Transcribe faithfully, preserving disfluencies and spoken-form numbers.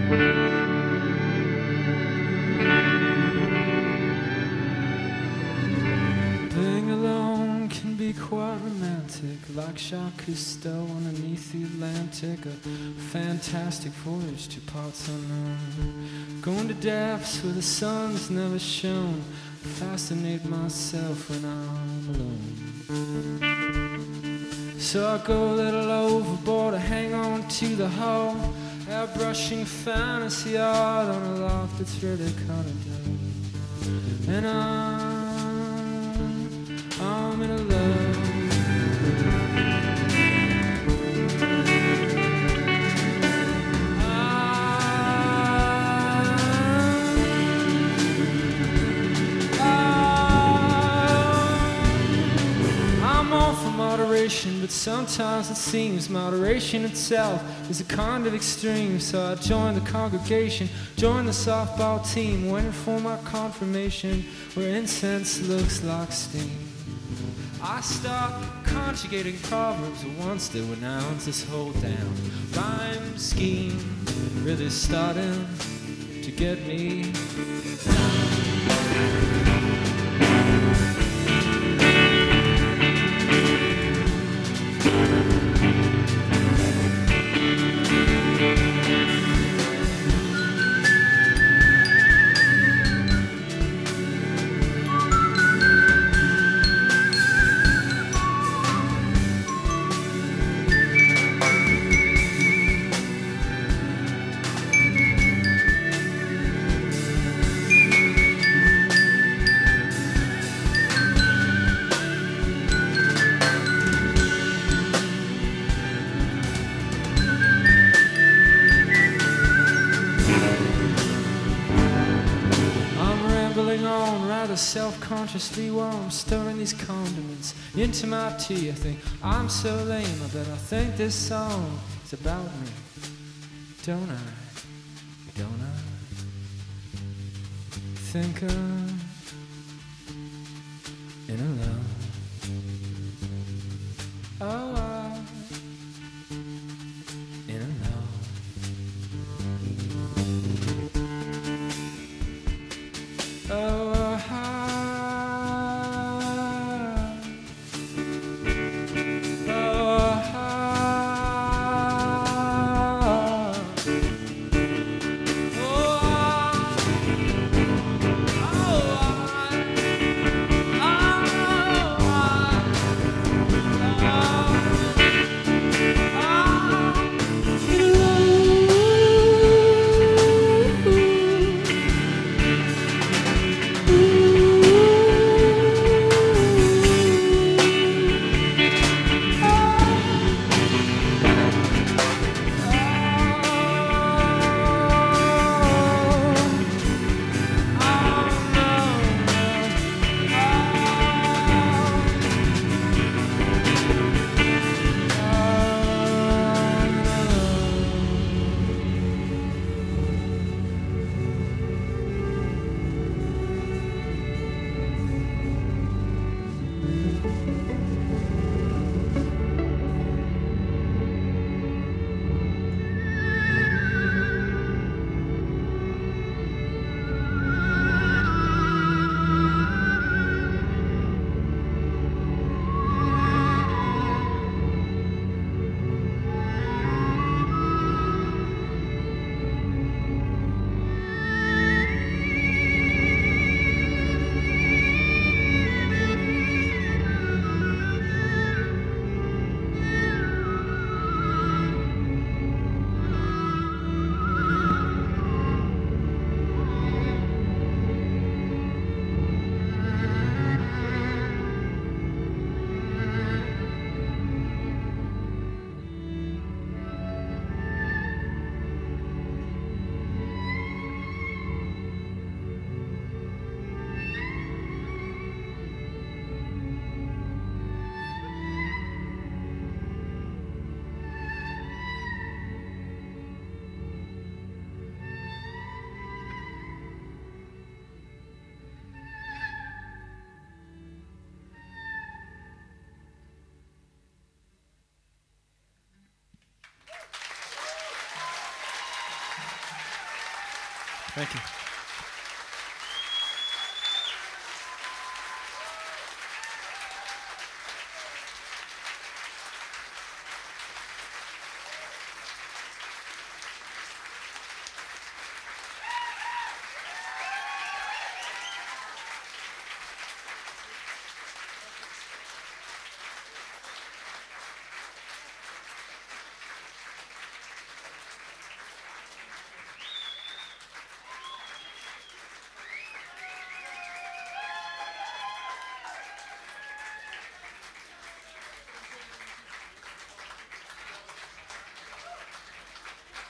Being alone can be quite romantic, like Jacques Cousteau underneath the Atlantic, a fantastic voyage to parts unknown. Going to depths where the sun's never shone, fascinate myself when I'm alone. So I go a little overboard to hang on to the hull, airbrushing fantasy art on a loft that's really kind of dull. And I'm, I'm in a love. Moderation, but sometimes it seems moderation itself is a kind of extreme. So I joined the congregation, joined the softball team, waiting for my confirmation where incense looks like steam. I start conjugating proverbs once they were nouns. This whole damn rhyme scheme really starting to get me down. Self-consciously while I'm stirring these condiments into my tea. I think I'm so lame, I bet I think this song is about me. Don't I? Don't I? Think of in a love. Oh, I in a love. Oh, oh, Thank you.